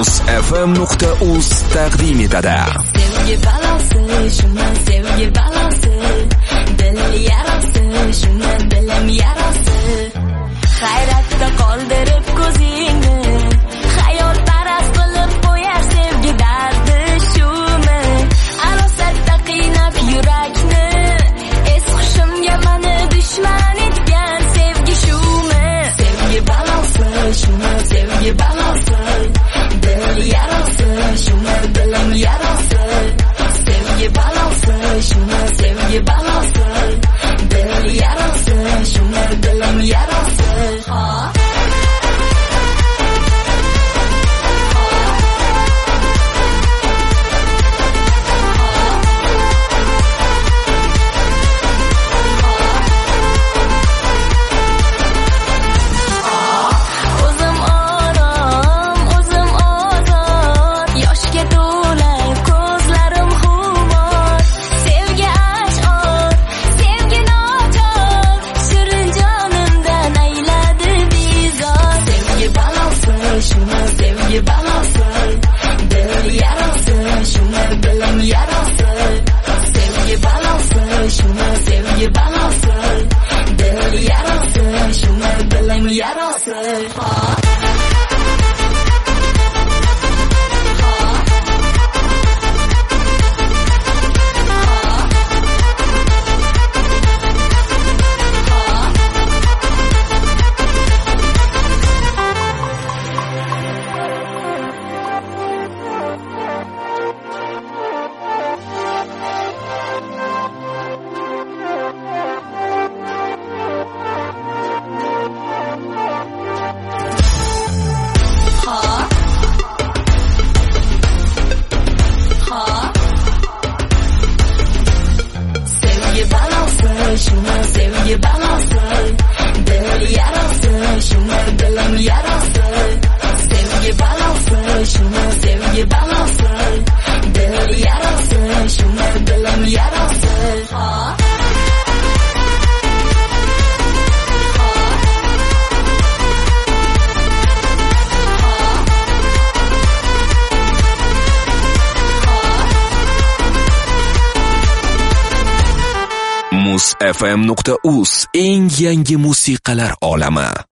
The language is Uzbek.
Muz.fm.uz taqdim etadi. Sevgi balosi, shuni sevgi balosi, dil yarasi, shuni dilim yarasi. Hayratda qoldirib ko'zingni, xayol parast qilib qo'yar sevgi dardi shumi. Arosatda qiynab yurakni, es hushimga mani dushman etgan sevgi shumi. Sevgi balosi, shuni sevgi balosi, dil yarasi, shuni dilim yarasi. Sevgi balosi, shuni sevgi balosi, dil yarasi, shuni dilim yarasi. Muz.fm.uz eng yangi musiqalar olami.